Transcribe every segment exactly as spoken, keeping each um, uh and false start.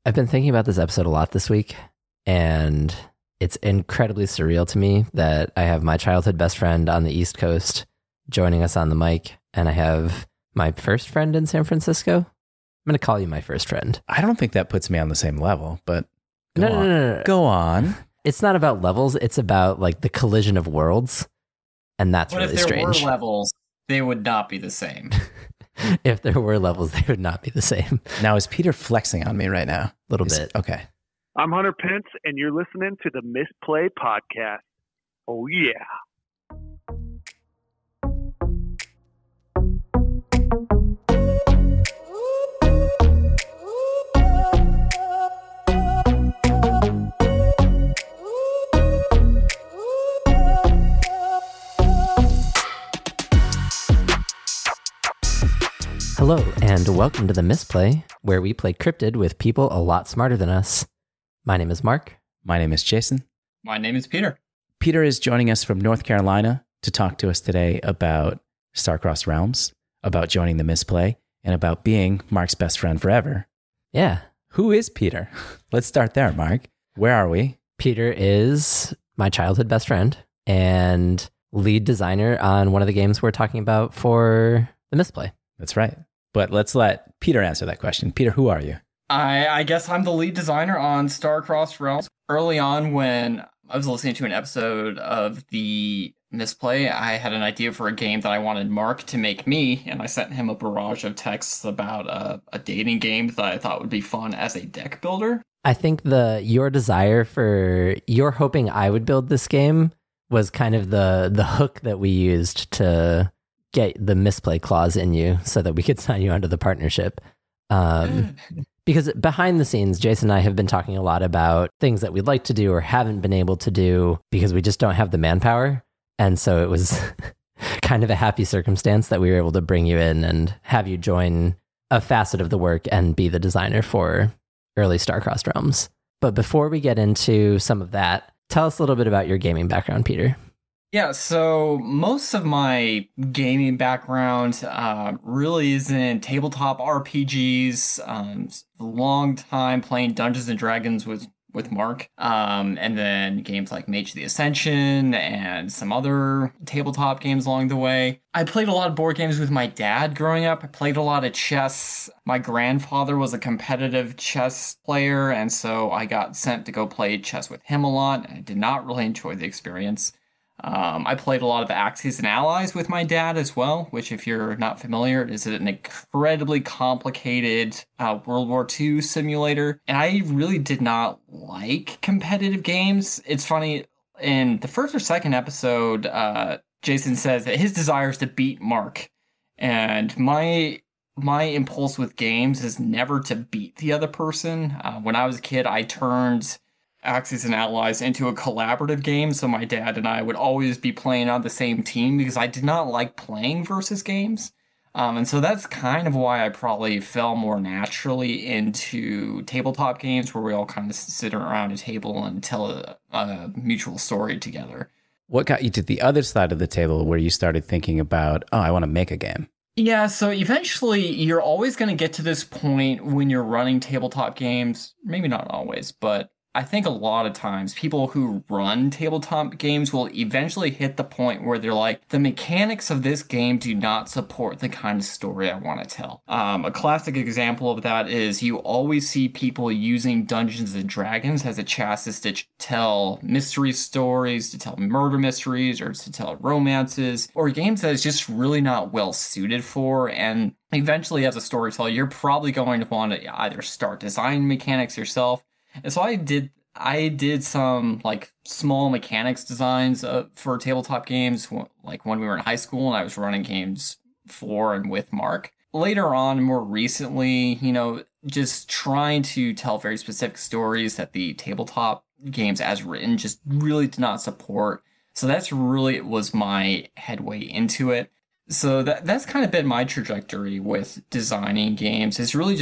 I've been thinking about this episode a lot this week, and it's incredibly surreal to me that I have my childhood best friend on the East Coast joining us on the mic, and I have my first friend in San Francisco. I'm going to call you my first friend. I don't think that puts me on the same level, but go No, on. no, no, no, no. Go on. It's not about levels. It's about like the collision of worlds, and that's But really if there strange. were levels, they would not be the same. If there were levels, they would not be the same. Now, is Peter flexing on me right now? A little Is- bit. Okay. I'm Hunter Pence, and you're listening to the Misplay Podcast. Oh, yeah. Hello, and welcome to the Misplay, where we play Cryptid with people a lot smarter than us. My name is Mark. My name is Jason. My name is Peter. Peter is joining us from North Carolina to talk to us today about Starcrossed Realms, about joining the Misplay, and about being Mark's best friend forever. Yeah, Who is Peter? Let's start there, Mark. Where are we? Peter is my childhood best friend and lead designer on one of the games we're talking about for the Misplay. That's right. But let's let Peter answer that question. Peter, who are you? I, I guess I'm the lead designer on Starcrossed Realms. Early on, when I was listening to an episode of the Misplay, I had an idea for a game that I wanted Mark to make me, and I sent him a barrage of texts about a, a dating game that I thought would be fun as a deck builder. I think the your desire for you're hoping I would build this game was kind of the the hook that we used to get the Misplay clause in you so that we could sign you onto the partnership. Um, because behind the scenes, Jason and I have been talking a lot about things that we'd like to do or haven't been able to do because we just don't have the manpower. And so it was kind of a happy circumstance that we were able to bring you in and have you join a facet of the work and be the designer for early Starcrossed Realms. But before we get into some of that, tell us a little bit about your gaming background, Peter. Yeah, so most of my gaming background uh, really is in tabletop R P Gs. Um, long time playing Dungeons and Dragons with with Mark, um, and then games like Mage of the Ascension and some other tabletop games along the way. I played a lot of board games with my dad growing up. I played a lot of chess. My grandfather was a competitive chess player, and so I got sent to go play chess with him a lot. I did not really enjoy the experience. Um, I played a lot of Axis and Allies with my dad as well, which, if you're not familiar, is an incredibly complicated uh, World War Two simulator. And I really did not like competitive games. It's funny, in the first or second episode, uh, Jason says that his desire is to beat Mark. And my my impulse with games is never to beat the other person. Uh, when I was a kid, I turned Axis and Allies into a collaborative game, so my dad and I would always be playing on the same team because I did not like playing versus games. Um, and so that's kind of why I probably fell more naturally into tabletop games where we all kind of sit around a table and tell a, a mutual story together. What got you to the other side of the table where you started thinking about, oh, I want to make a game? Yeah, so eventually you're always going to get to this point when you're running tabletop games. Maybe not always, but I think a lot of times people who run tabletop games will eventually hit the point where they're like, the mechanics of this game do not support the kind of story I want to tell. Um, a classic example of that is you always see people using Dungeons and Dragons as a chassis to ch- tell mystery stories, to tell murder mysteries, or to tell romances, or games that is just really not well suited for. And eventually, as a storyteller, you're probably going to want to either start designing mechanics yourself. And so I did I did some like small mechanics designs uh, for tabletop games, like when we were in high school and I was running games for and with Mark. Later on, more recently, you know, just trying to tell very specific stories that the tabletop games as written just really did not support. So that's really was my headway into it. So that that's kind of been my trajectory with designing games. It's really just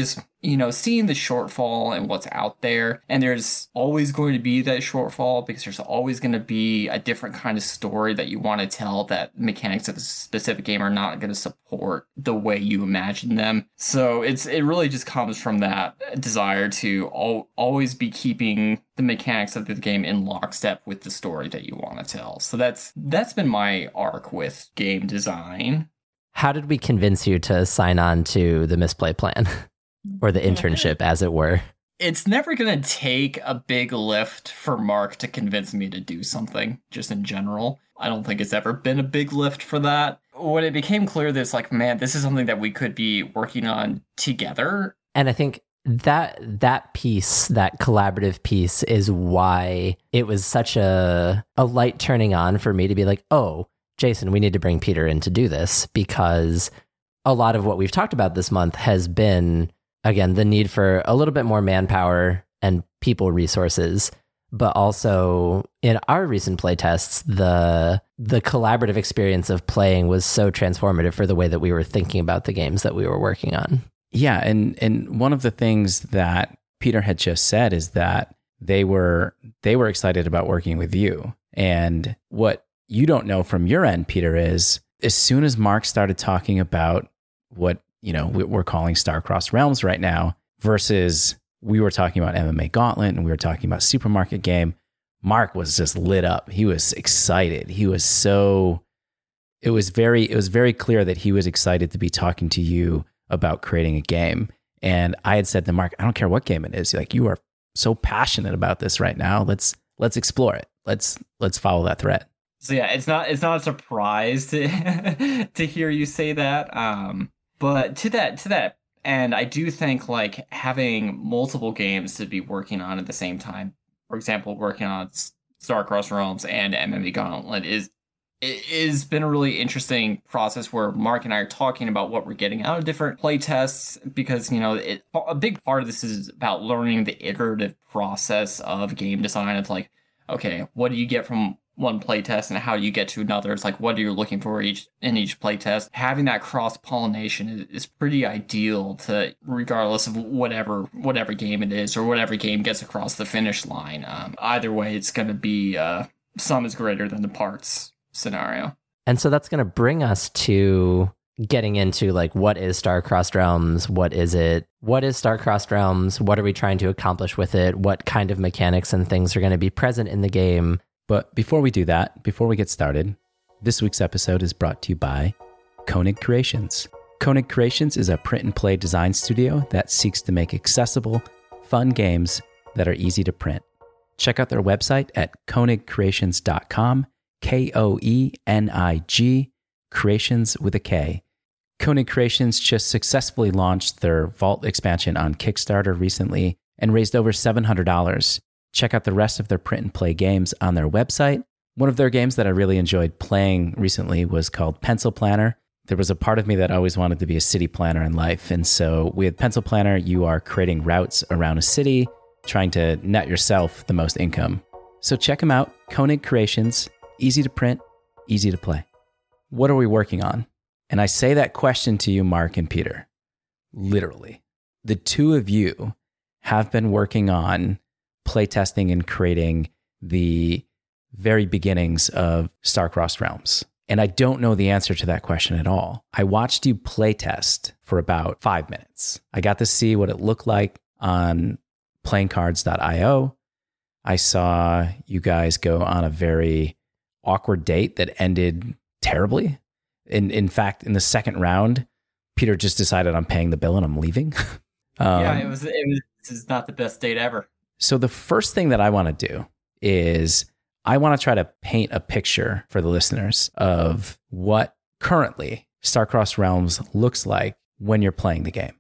you know, seeing the shortfall and what's out there. And there's always going to be that shortfall because there's always going to be a different kind of story that you want to tell that mechanics of a specific game are not going to support the way you imagine them. So it's it really just comes from that desire to al- always be keeping the mechanics of the game in lockstep with the story that you want to tell. So that's that's been my arc with game design. How did we convince you to sign on to the Misplay plan? Or the internship, as it were? It's never going to take a big lift for Mark to convince me to do something, just in general. I don't think it's ever been a big lift for that. When it became clear that it's like, man, this is something that we could be working on together. And I think that that piece, that collaborative piece, is why it was such a, a light turning on for me to be like, oh, Jason, we need to bring Peter in to do this, because a lot of what we've talked about this month has been, again, the need for a little bit more manpower and people resources, but also in our recent playtests, the the collaborative experience of playing was so transformative for the way that we were thinking about the games that we were working on. Yeah, and and one of the things that Peter had just said is that they were they were excited about working with you. And what you don't know from your end, Peter, is as soon as Mark started talking about what you know, we're calling Star-Crossed Realms right now, versus we were talking about M M A Gauntlet and we were talking about Supermarket Game, Mark was just lit up. He was excited. He was so, it was very, it was very clear that he was excited to be talking to you about creating a game. And I had said to Mark, I don't care what game it is. Like, you are so passionate about this right now. Let's, let's explore it. Let's, let's follow that thread. So yeah, it's not, it's not a surprise to, to hear you say that. Um, But to that, to that, and I do think like having multiple games to be working on at the same time, for example, working on Star-Crossed Realms and M M A Gauntlet is it has been a really interesting process where Mark and I are talking about what we're getting out of different playtests, because, you know, it, a big part of this is about learning the iterative process of game design. It's like, okay, what do you get from one playtest and how do you get to another? It's like, what are you looking for each in each playtest? Having that cross-pollination is, is pretty ideal to, regardless of whatever whatever game it is or whatever game gets across the finish line. Um, either way, it's going to be uh, sum is greater than the parts scenario. And so that's going to bring us to getting into like, what is Star-Crossed Realms? What is it? What is Star-Crossed Realms? What are we trying to accomplish with it? What kind of mechanics and things are going to be present in the game? But before we do that, before we get started, this week's episode is brought to you by Koenig Creations. Koenig Creations is a print and play design studio that seeks to make accessible, fun games that are easy to print. Check out their website at koenig creations dot com, K O E N I G, creations with a K. Koenig Creations just successfully launched their Vault expansion on Kickstarter recently and raised over seven hundred dollars. Check out the rest of their print and play games on their website. One of their games that I really enjoyed playing recently was called Pencil Planner. There was a part of me that always wanted to be a city planner in life. And so with Pencil Planner, you are creating routes around a city, trying to net yourself the most income. So check them out. Koenig Creations, easy to print, easy to play. What are we working on? And I say that question to you, Mark and Peter. Literally, the two of you have been working on playtesting and creating the very beginnings of Star-Crossed Realms. And I don't know the answer to that question at all. I watched you playtest for about five minutes. I got to see what it looked like on playing cards dot io. I saw you guys go on a very awkward date that ended terribly. In in fact, in the second round, Peter just decided I'm paying the bill and I'm leaving. um, yeah, it was, it was, this is not the best date ever. So the first thing that I want to do is I want to try to paint a picture for the listeners of what currently Star-Crossed Realms looks like when you're playing the game.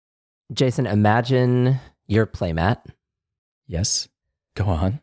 Jason, imagine your playmat. Yes, go on.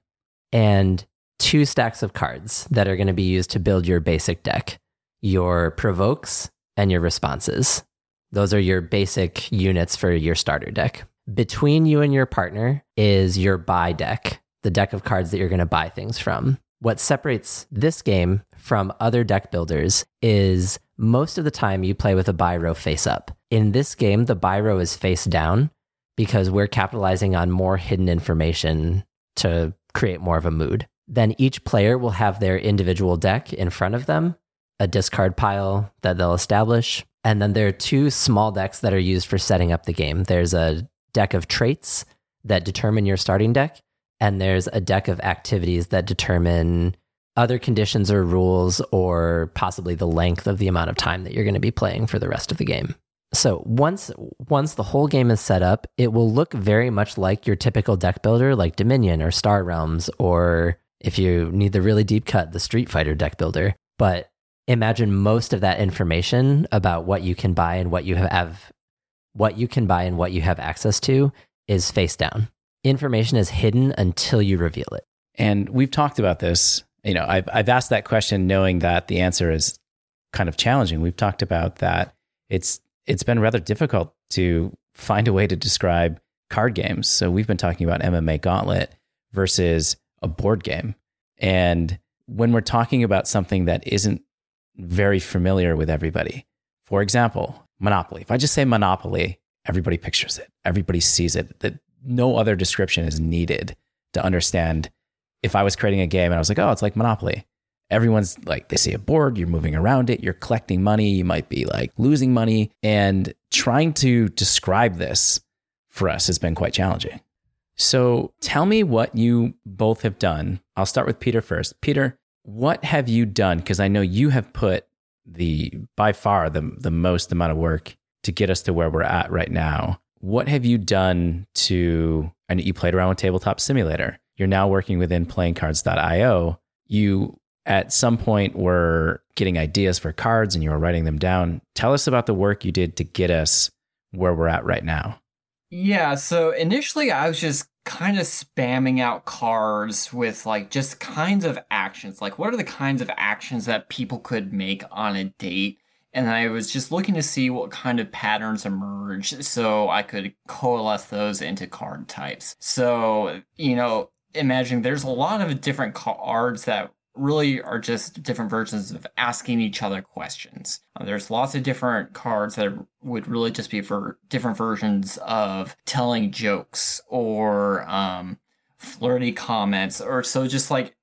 And two stacks of cards that are going to be used to build your basic deck. Your provokes and your responses. Those are your basic units for your starter deck. Between you and your partner is your buy deck, the deck of cards that you're going to buy things from. What separates this game from other deck builders is most of the time you play with a buy row face up. In this game, the buy row is face down because we're capitalizing on more hidden information to create more of a mood. Then each player will have their individual deck in front of them, a discard pile that they'll establish. And then there are two small decks that are used for setting up the game. There's a deck of traits that determine your starting deck, and there's a deck of activities that determine other conditions or rules, or possibly the length of the amount of time that you're going to be playing for the rest of the game. So once once the whole game is set up, it will look very much like your typical deck builder, like Dominion or Star Realms, or if you need the really deep cut, the Street Fighter deck builder. But imagine most of that information about what you can buy and what you have, what you can buy and what you have access to is face down. Information is hidden until you reveal it. And we've talked about this. You know, I've I've asked that question knowing that the answer is kind of challenging. We've talked about that. It's it's been rather difficult to find a way to describe card games. So we've been talking about M M A Gauntlet versus a board game. And when we're talking about something that isn't very familiar with everybody, for example, Monopoly. If I just say Monopoly, everybody pictures it. Everybody sees it. That no other description is needed to understand. If I was creating a game and I was like, oh, it's like Monopoly. Everyone's like, they see a board, you're moving around it, you're collecting money, you might be like losing money. And trying to describe this for us has been quite challenging. So tell me what you both have done. I'll start with Peter first. Peter, what have you done? Because I know you have put the, by far, the, the most amount of work to get us to where we're at right now. What have you done to, I know you played around with Tabletop Simulator. You're now working within playing cards dot io. You, at some point, were getting ideas for cards and you were writing them down. Tell us about the work you did to get us where we're at right now. Yeah, so initially I was just kind of spamming out cards with like just kinds of actions. Like, what are the kinds of actions that people could make on a date? And I was just looking to see what kind of patterns emerge so I could coalesce those into card types. So, you know, imagine there's a lot of different cards that really are just different versions of asking each other questions. Uh, there's lots of different cards that would really just be for different versions of telling jokes or um, flirty comments, or so just like,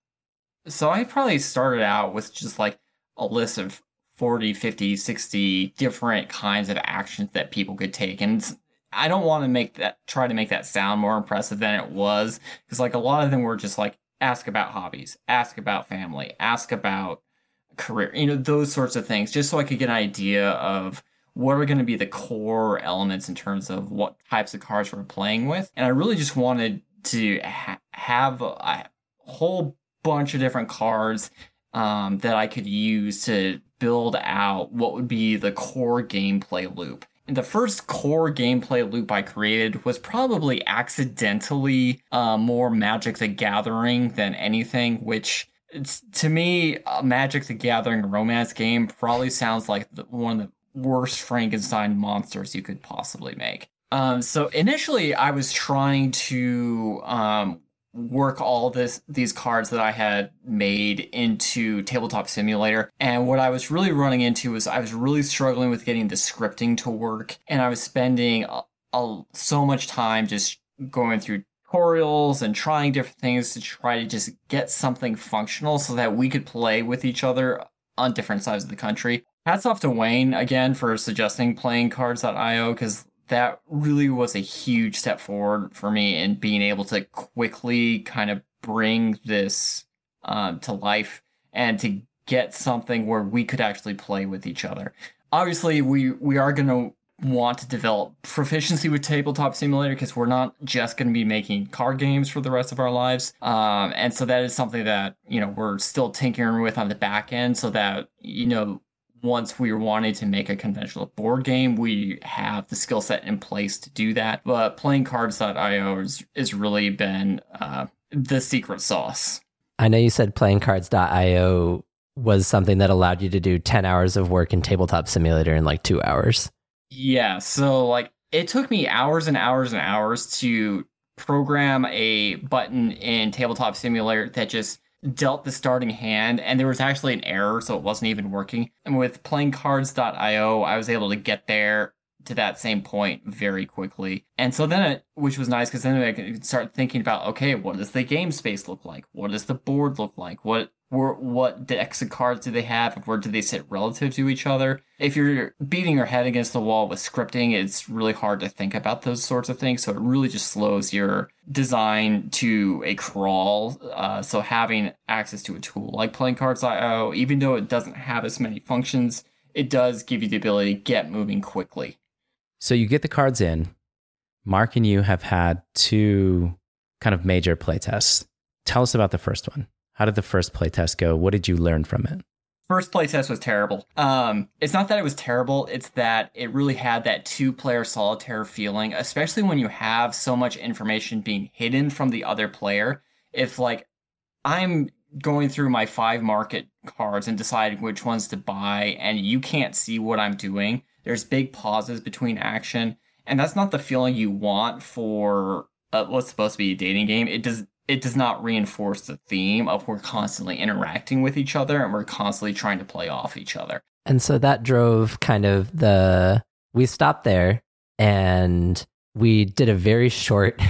so I probably started out with just like a list of forty, fifty, sixty different kinds of actions that people could take. And I don't want to make that, try to make that sound more impressive than it was, because like a lot of them were just like, ask about hobbies, ask about family, ask about career, you know, those sorts of things, just so I could get an idea of what are going to be the core elements in terms of what types of cards we're playing with. And I really just wanted to ha- have a, a whole bunch of different cards um, that I could use to build out what would be the core gameplay loop. And the first core gameplay loop I created was probably accidentally uh, more Magic the Gathering than anything, which it's, to me, a Magic the Gathering romance game probably sounds like the, one of the worst Frankenstein monsters you could possibly make. Um, so initially, I was trying to um, work all this these cards that I had made into Tabletop Simulator. And what I was really running into was I was really struggling with getting the scripting to work. And I was spending a, a, so much time just going through tutorials and trying different things to try to just get something functional so that we could play with each other on different sides of the country. Hats off to Wayne again for suggesting playing cards dot io, because that really was a huge step forward for me in being able to quickly kind of bring this um, to life and to get something where we could actually play with each other. Obviously, we, we are going to want to develop proficiency with Tabletop Simulator, because we're not just going to be making card games for the rest of our lives. Um, and so that is something that, you know, we're still tinkering with on the back end, so that, you know, once we were wanting to make a conventional board game, we have the skill set in place to do that. But playing cards dot io has, has really been uh, the secret sauce. I know you said playing cards dot io was something that allowed you to do ten hours of work in Tabletop Simulator in like two hours. Yeah, so like it took me hours and hours and hours to program a button in Tabletop Simulator that just dealt the starting hand, and there was actually an error, so it wasn't even working. And with playing cards dot io, I was able to get there to that same point very quickly. And so then it, which was nice because then I could start thinking about, okay, what does the game space look like? What does the board look like? What were, what decks of cards do they have? And where do they sit relative to each other? If you're beating your head against the wall with scripting, it's really hard to think about those sorts of things. So it really just slows your design to a crawl. Uh, so having access to a tool like playing cards dot i o, even though it doesn't have as many functions, it does give you the ability to get moving quickly. So you get the cards in. Mark and you have had two kind of major playtests. Tell us about the first one. How did the first playtest go? What did you learn from it? First playtest was terrible. Um, it's not that it was terrible, it's that it really had that two-player solitaire feeling, especially when you have so much information being hidden from the other player. If, like, I'm going through my five market cards and deciding which ones to buy, and you can't see what I'm doing, there's big pauses between action, and that's not the feeling you want for uh, what's supposed to be a dating game. It does it does not reinforce the theme of we're constantly interacting with each other and we're constantly trying to play off each other. And so that drove kind of the, we stopped there and we did a very short,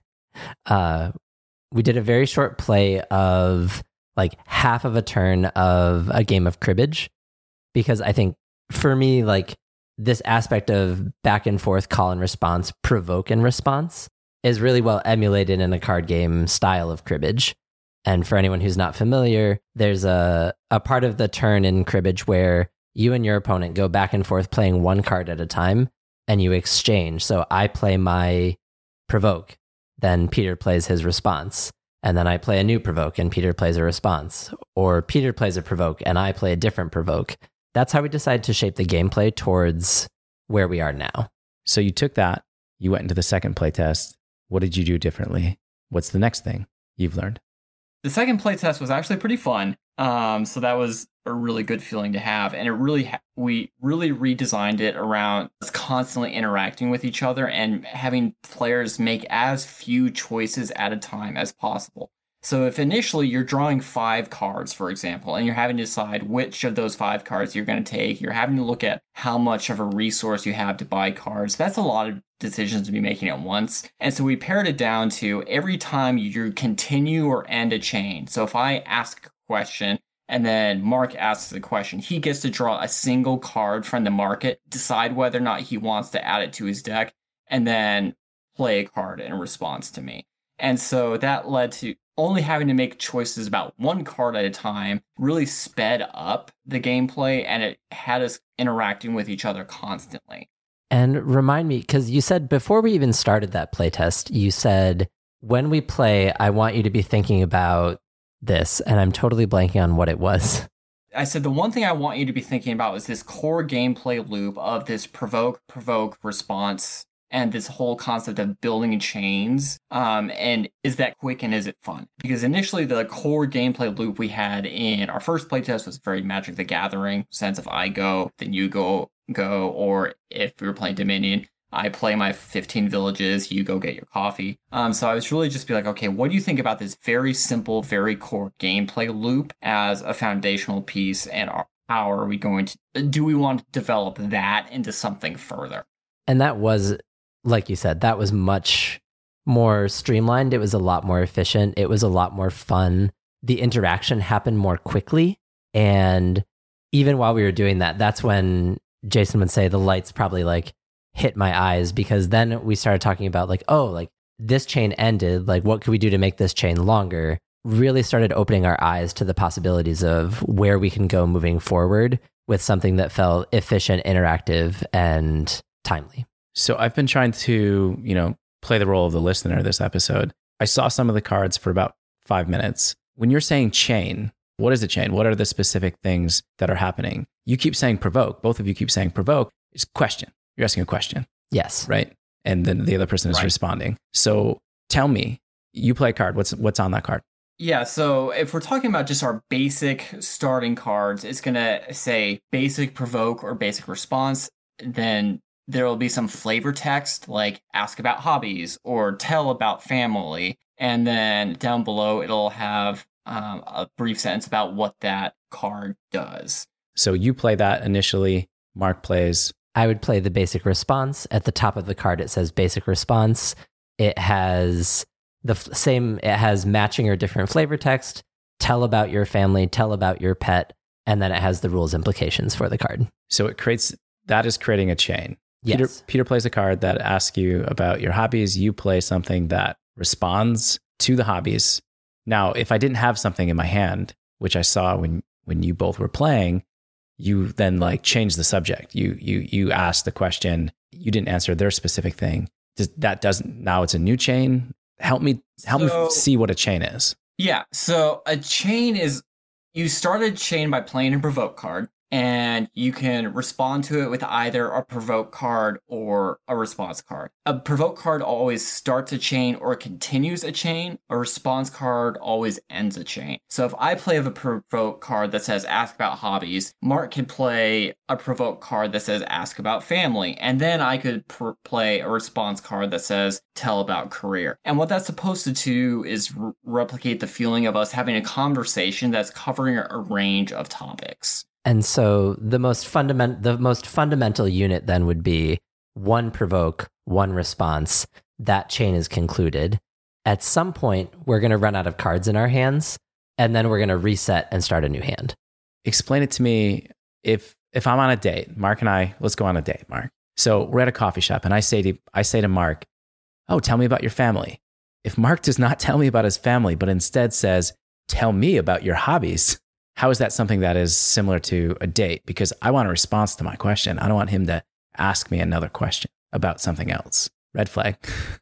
uh, we did a very short play of like half of a turn of a game of cribbage, because I think for me, like this aspect of back and forth call and response, provoke and response is really well emulated in a card game style of cribbage. And for anyone who's not familiar, there's a, a part of the turn in cribbage where you and your opponent go back and forth playing one card at a time and you exchange. So I play my provoke, then Peter plays his response, and then I play a new provoke and Peter plays a response, or Peter plays a provoke and I play a different provoke. That's how we decided to shape the gameplay towards where we are now. So you took that, you went into the second playtest. What did you do differently? What's the next thing you've learned? The second playtest was actually pretty fun. Um, so that was a really good feeling to have. And it really, ha- we really redesigned it around us constantly interacting with each other and having players make as few choices at a time as possible. So if initially you're drawing five cards, for example, and you're having to decide which of those five cards you're going to take, you're having to look at how much of a resource you have to buy cards. That's a lot of decisions to be making at once. And so we pared it down to every time you continue or end a chain. So if I ask a question and then Mark asks the question, he gets to draw a single card from the market, decide whether or not he wants to add it to his deck, and then play a card in response to me. And so that led to only having to make choices about one card at a time, really sped up the gameplay, and it had us interacting with each other constantly. And remind me, because you said before we even started that playtest, you said, when we play, I want you to be thinking about this, and I'm totally blanking on what it was. I said the one thing I want you to be thinking about is this core gameplay loop of this provoke, provoke, response, and this whole concept of building chains, um, and is that quick and is it fun? Because initially the core gameplay loop we had in our first playtest was very Magic the Gathering, sense of I go, then you go, go, or if we were playing Dominion, I play my fifteen villages, you go get your coffee. Um, so I was really just be like, okay, what do you think about this very simple, very core gameplay loop as a foundational piece, and how are we going to, do we want to develop that into something further? And that was, like you said, that was much more streamlined. It was a lot more efficient. It was a lot more fun. The interaction happened more quickly. And even while we were doing that, that's when Jason would say the lights probably like hit my eyes, because then we started talking about like, oh, like this chain ended. Like, what could we do to make this chain longer? Really started opening our eyes to the possibilities of where we can go moving forward with something that felt efficient, interactive, and timely. So I've been trying to, you know, play the role of the listener this episode. I saw some of the cards for about five minutes. When you're saying chain, what is a chain? What are the specific things that are happening? You keep saying provoke. Both of you keep saying provoke. It's question. You're asking a question. Yes. Right? And then the other person is Right. responding. So tell me, you play a card. What's what's on that card? Yeah, so if we're talking about just our basic starting cards, it's going to say basic provoke or basic response. Then there will be some flavor text like ask about hobbies or tell about family. And then down below, it'll have um, a brief sentence about what that card does. So you play that initially. Mark plays I would play the basic response. At the top of the card, it says basic response. It has the f- same, it has matching or different flavor text, tell about your family, tell about your pet, and then it has the rules implications for the card. So it creates, that is creating a chain. Yes. Peter, Peter plays a card that asks you about your hobbies. You play something that responds to the hobbies. Now, if I didn't have something in my hand, which I saw when, when you both were playing, you then like change the subject. You, you, you ask the question, you didn't answer their specific thing. Does, that doesn't, now it's a new chain. Help me, help So- me see what a chain is. Yeah, so a chain is, you start a chain by playing a provoke card, and you can respond to it with either a provoke card or a response card. A provoke card always starts a chain or continues a chain. A response card always ends a chain. So if I play a provoke card that says ask about hobbies, Mark can play a provoke card that says ask about family, and then I could pr- play a response card that says tell about career. And what that's supposed to do is re- replicate the feeling of us having a conversation that's covering a range of topics. And so the most fundament, the most fundamental unit then would be one provoke, one response. That chain is concluded. At some point, we're going to run out of cards in our hands, and then we're going to reset and start a new hand. Explain it to me. If if I'm on a date, Mark and I, let's go on a date, Mark. So we're at a coffee shop, and I say to I say to Mark, "Oh, tell me about your family." If Mark does not tell me about his family, but instead says, "Tell me about your hobbies," how is that something that is similar to a date? Because I want a response to my question. I don't want him to ask me another question about something else. Red flag.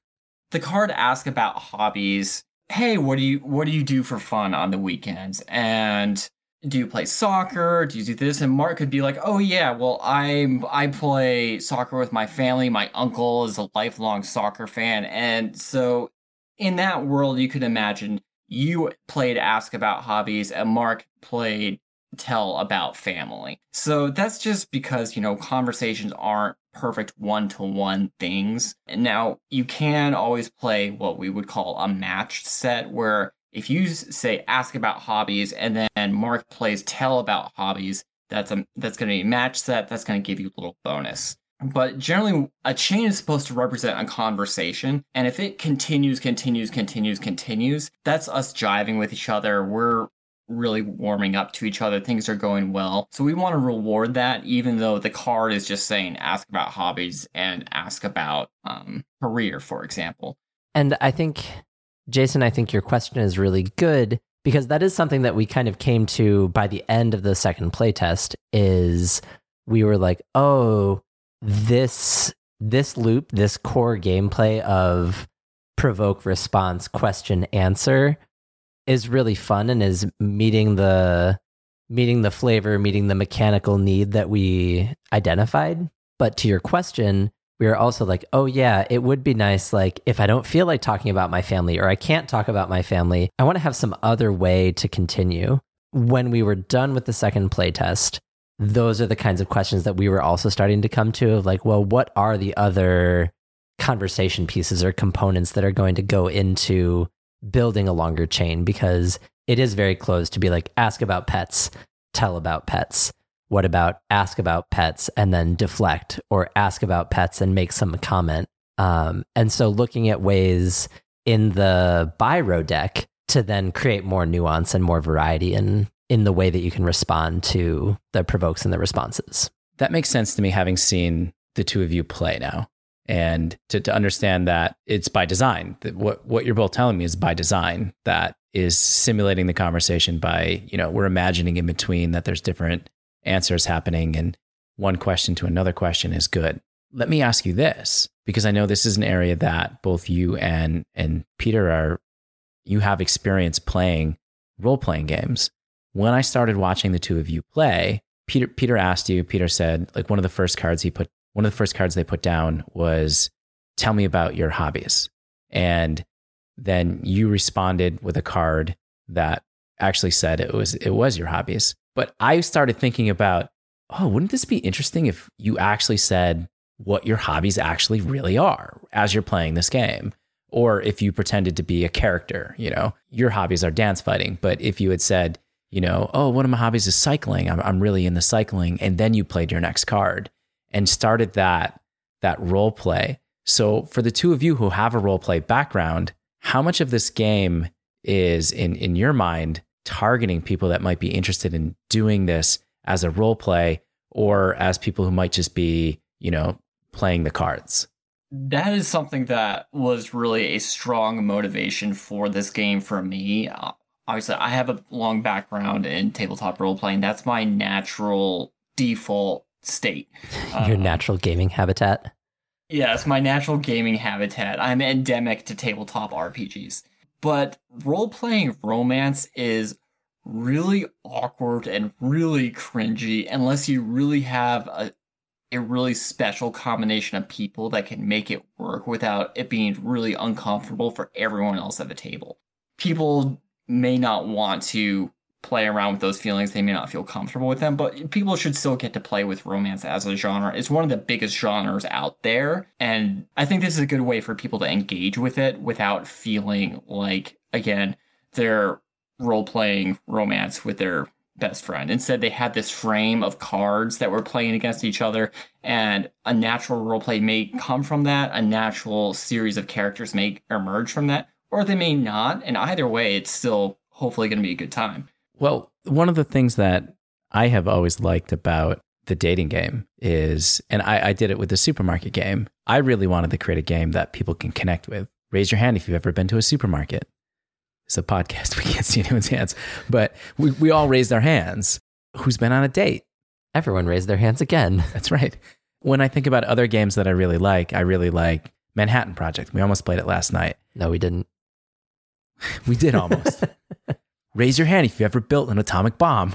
The card asks about hobbies. Hey, what do you what do you do for fun on the weekends? And do you play soccer? Do you do this? And Mark could be like, oh yeah, well I I play soccer with my family. My uncle is a lifelong soccer fan, and so in that world, you could imagine you played ask about hobbies and Mark played tell about family. So that's just because, you know, conversations aren't perfect one-to-one things. And now you can always play what we would call a matched set, where if you say ask about hobbies and then Mark plays tell about hobbies, that's a that's going to be a match set. That's going to give you a little bonus. But generally, a chain is supposed to represent a conversation. And if it continues, continues, continues, continues, that's us jiving with each other. We're really warming up to each other. Things are going well. So we want to reward that, even though the card is just saying ask about hobbies and ask about um, career, for example. And I think, Jason, I think your question is really good, because that is something that we kind of came to by the end of the second playtest, is we were like, oh, this this loop, this core gameplay of provoke, response, question, answer is really fun and is meeting the meeting the flavor, meeting the mechanical need that we identified. But to your question, we were also like, oh yeah, it would be nice, like, if I don't feel like talking about my family or I can't talk about my family, I want to have some other way to continue. When we were done with the second playtest, those are the kinds of questions that we were also starting to come to, of like, well, what are the other conversation pieces or components that are going to go into building a longer chain? Because it is very close to be like, ask about pets, tell about pets. What about ask about pets and then deflect, or ask about pets and make some comment? Um, and so looking at ways in the Biro deck to then create more nuance and more variety in, in the way that you can respond to the provokes and the responses. That makes sense to me, having seen the two of you play now, and to, to understand that it's by design. That what, what you're both telling me is by design, that is simulating the conversation by, you know, we're imagining in between that there's different answers happening, and one question to another question is good. Let me ask you this, because I know this is an area that both you and, and Peter are, you have experience playing role-playing games. When I started watching the two of you play, Peter Peter asked you, Peter said, like, one of the first cards he put, one of the first cards they put down was, tell me about your hobbies. And then you responded with a card that actually said it was it was your hobbies. But I started thinking about, oh, wouldn't this be interesting if you actually said what your hobbies actually really are as you're playing this game? Or if you pretended to be a character, you know, your hobbies are dance fighting. But if you had said, you know, oh, one of my hobbies is cycling, I'm, I'm really into cycling, and then you played your next card, and started that that role play. So for the two of you who have a role play background, how much of this game is in in your mind targeting people that might be interested in doing this as a role play or as people who might just be, you know, playing the cards? That is something that was really a strong motivation for this game for me. Uh, obviously, I have a long background in tabletop role playing. That's my natural default state. Your Um, natural gaming habitat. Yeah, it's my natural gaming habitat. I'm endemic to tabletop R P Gs. But role-playing romance is really awkward and really cringy unless you really have a, a really special combination of people that can make it work without it being really uncomfortable for everyone else at the table. People may not want to play around with those feelings. They may not feel comfortable with them, but people should still get to play with romance as a genre. It's one of the biggest genres out there, and I think this is a good way for people to engage with it without feeling like, again, they're role-playing romance with their best friend. Instead, they had this frame of cards that were playing against each other, and a natural roleplay may come from that, a natural series of characters may emerge from that, or they may not, and either way, it's still hopefully going to be a good time. Well, one of the things that I have always liked about the dating game is, and I, I did it with the supermarket game, I really wanted to create a game that people can connect with. Raise your hand if you've ever been to a supermarket. It's a podcast, we can't see anyone's hands, but we, we all raised our hands. Who's been on a date? Everyone raised their hands again. That's right. When I think about other games that I really like, I really like Manhattan Project. We almost played it last night. No, we didn't. We did almost. Raise your hand if you ever built an atomic bomb.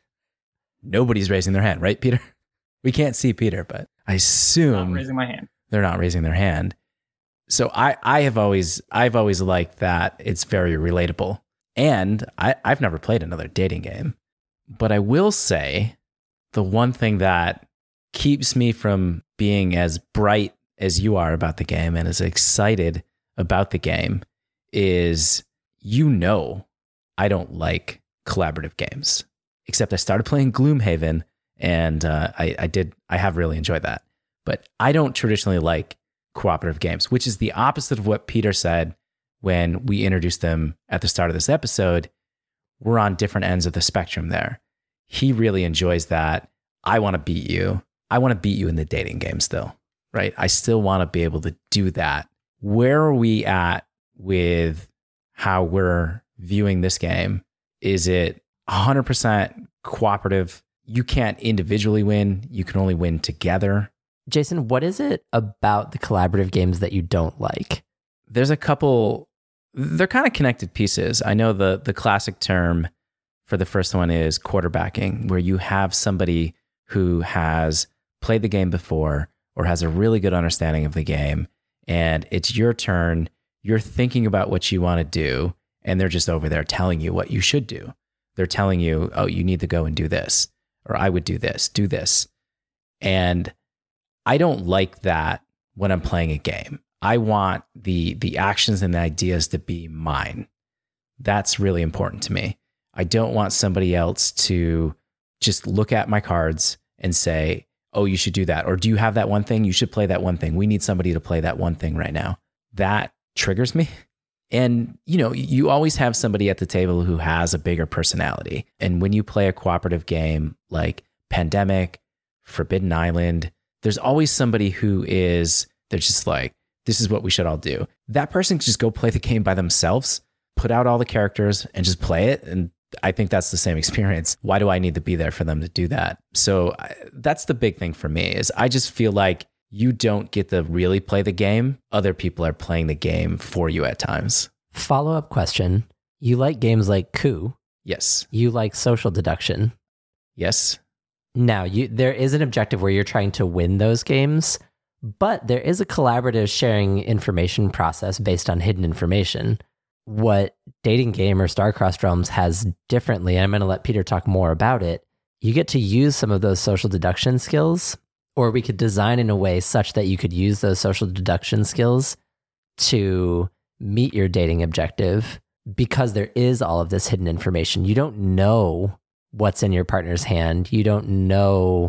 Nobody's raising their hand, right, Peter? We can't see Peter, but I assume Not raising my hand. they're not raising their hand. So I, I have always, I've always liked that it's very relatable. And I, I've never played another dating game, but I will say the one thing that keeps me from being as bright as you are about the game and as excited about the game is, you know, I don't like collaborative games, except I started playing Gloomhaven and uh, I, I did, I have really enjoyed that. But I don't traditionally like cooperative games, which is the opposite of what Peter said when we introduced them at the start of this episode. We're on different ends of the spectrum there. He really enjoys that. I want to beat you. I want to beat you in the dating game still, right? I still want to be able to do that. Where are we at with how we're viewing this game? Is it one hundred percent cooperative? You can't individually win. You can only win together. Jason, what is it about the collaborative games that you don't like? There's a couple, they're kind of connected pieces. I know the the classic term for the first one is quarterbacking, where you have somebody who has played the game before or has a really good understanding of the game, and it's your turn. You're thinking about what you want to do, and they're just over there telling you what you should do. They're telling you, oh, you need to go and do this, or I would do this, do this. And I don't like that when I'm playing a game. I want the the actions and the ideas to be mine. That's really important to me. I don't want somebody else to just look at my cards and say, oh, you should do that. Or do you have that one thing? You should play that one thing. We need somebody to play that one thing right now. That triggers me. And, you know, you always have somebody at the table who has a bigger personality. And when you play a cooperative game like Pandemic, Forbidden Island, there's always somebody who is, they're just like, this is what we should all do. That person can just go play the game by themselves, put out all the characters and just play it. And I think that's the same experience. Why do I need to be there for them to do that? So I, that's the big thing for me is I just feel like you don't get to really play the game. Other people are playing the game for you at times. Follow-up question. You like games like Coup. Yes. You like Social Deduction. Yes. Now, you there is an objective where you're trying to win those games, but there is a collaborative sharing information process based on hidden information. What Dating Game or Star-Crossed Realms has differently, and I'm going to let Peter talk more about it, you get to use some of those social deduction skills, or we could design in a way such that you could use those social deduction skills to meet your dating objective because there is all of this hidden information. You don't know what's in your partner's hand. You don't know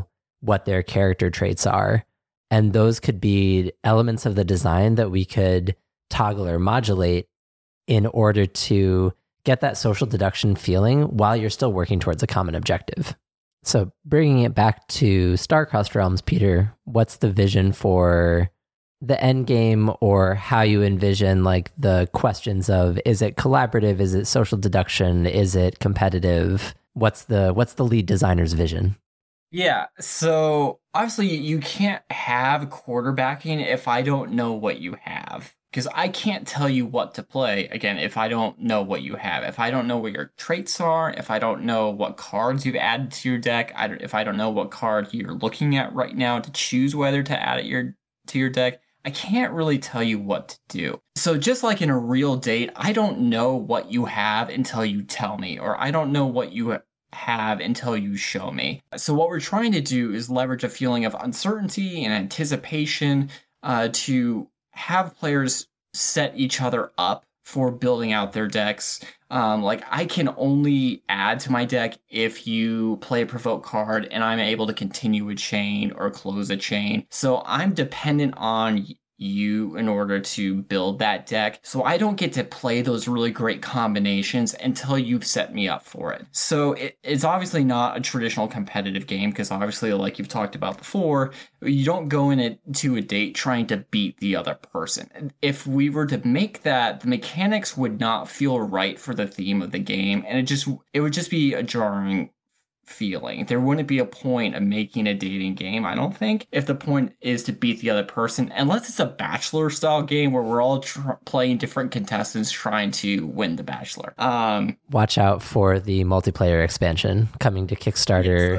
what their character traits are. And those could be elements of the design that we could toggle or modulate in order to get that social deduction feeling while you're still working towards a common objective. So bringing it back to Star-Crossed Realms, Peter, what's the vision for the end game, or how you envision like the questions of, is it collaborative? Is it social deduction? Is it competitive? What's the what's the lead designer's vision? Yeah, so obviously you can't have quarterbacking if I don't know what you have. Because I can't tell you what to play, again, if I don't know what you have. If I don't know what your traits are, if I don't know what cards you've added to your deck, I if I don't know what card you're looking at right now to choose whether to add it your, to your deck, I can't really tell you what to do. So just like in a real date, I don't know what you have until you tell me, or I don't know what you have until you show me. So what we're trying to do is leverage a feeling of uncertainty and anticipation uh, to have players set each other up for building out their decks. Um, like, I can only add to my deck if you play a provoke card and I'm able to continue a chain or close a chain. So I'm dependent on you in order to build that deck. So I don't get to play those really great combinations until you've set me up for it. So it, it's obviously not a traditional competitive game, because obviously, like you've talked about before, you don't go into a date trying to beat the other person. If we were to make that, the mechanics would not feel right for the theme of the game, and it just it would just be a jarring feeling. There wouldn't be a point of making a dating game, I don't think, if the point is to beat the other person, unless it's a Bachelor style game where we're all tr- playing different contestants trying to win the Bachelor. Um, Watch out for the multiplayer expansion coming to Kickstarter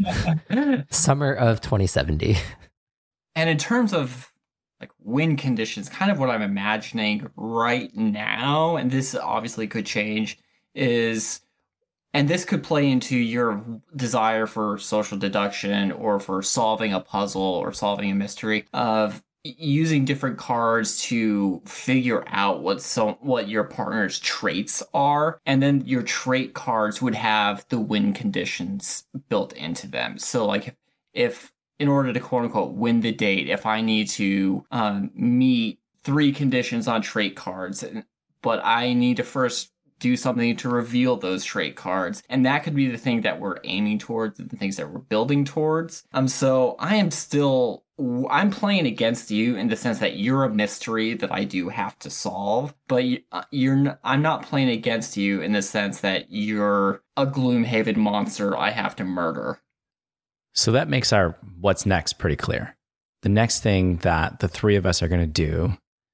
summer of twenty seventy. And in terms of like win conditions, kind of what I'm imagining right now, and this obviously could change, is, and this could play into your desire for social deduction or for solving a puzzle or solving a mystery, of using different cards to figure out what so what your partner's traits are, and then your trait cards would have the win conditions built into them. So like if, if in order to quote unquote win the date, if I need to um, meet three conditions on trait cards, but I need to first do something to reveal those trait cards, and that could be the thing that we're aiming towards, the things that we're building towards. Um, so I am still, I'm playing against you in the sense that you're a mystery that I do have to solve, but you're, I'm not playing against you in the sense that you're a Gloomhaven monster I have to murder. So that makes our what's next pretty clear. The next thing that the three of us are going to do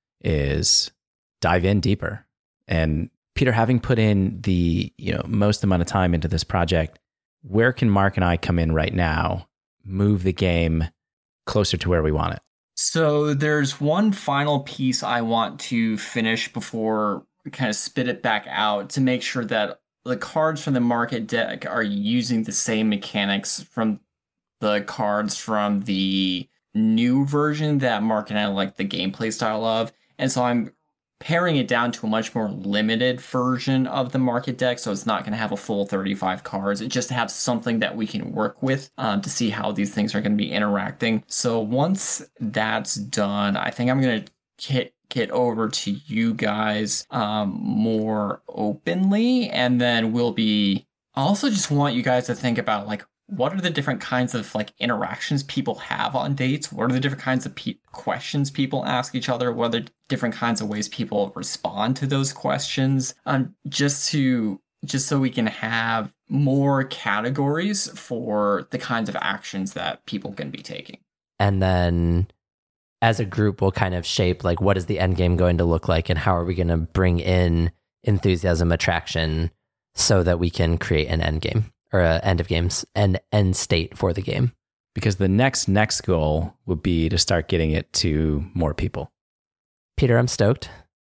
is dive in deeper. And Peter, having put in the, you know, most amount of time into this project, where can Mark and I come in right now, move the game closer to where we want it? So there's one final piece I want to finish before we kind of spit it back out, to make sure that the cards from the market deck are using the same mechanics from the cards from the new version that Mark and I like the gameplay style of. And so I'm paring it down to a much more limited version of the market deck, so it's not going to have a full thirty-five cards. It just has something that we can work with um, to see how these things are going to be interacting. So once that's done, I think I'm going to get get over to you guys um, more openly, and then we'll be... I also just want you guys to think about, like, what are the different kinds of like interactions people have on dates? What are the different kinds of pe- questions people ask each other? What are the different kinds of ways people respond to those questions? Um, just to just so we can have more categories for the kinds of actions that people can be taking. And then as a group, we'll kind of shape like, what is the end game going to look like, and how are we going to bring in enthusiasm, attraction, so that we can create an end game. Or a end of games, an end state for the game. Because the next next goal would be to start getting it to more people. Peter, I'm stoked.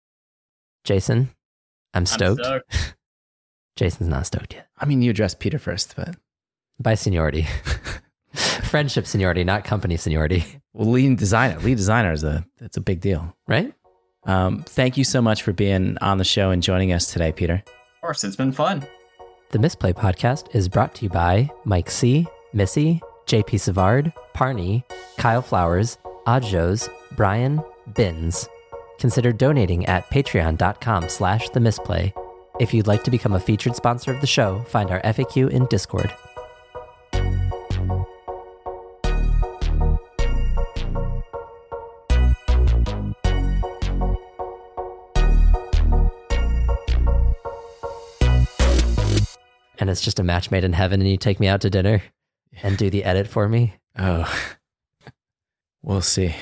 Jason, I'm stoked. I'm stoked. Jason's not stoked yet. I mean, you addressed Peter first, but... By seniority. Friendship seniority, not company seniority. Well, lead designer. Lead designer is a, that's a big deal. Right? Um, thank you so much for being on the show and joining us today, Peter. Of course, it's been fun. The Misplay Podcast is brought to you by Mike C., Missy, J P Savard, Parney, Kyle Flowers, Adjos, Brian, Bins. Consider donating at patreon.com slash the misplay. If you'd like to become a featured sponsor of the show, find our F A Q in Discord. And it's just a match made in heaven and you take me out to dinner and do the edit for me? Oh, we'll see.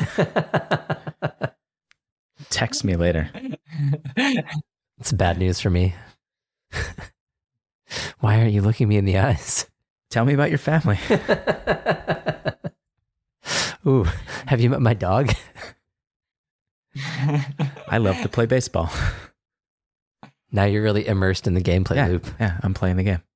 Text me later. It's bad news for me. Why aren't you looking me in the eyes? Tell me about your family. Ooh, have you met my dog? I love to play baseball. Now you're really immersed in the gameplay yeah, loop. Yeah, I'm playing the game.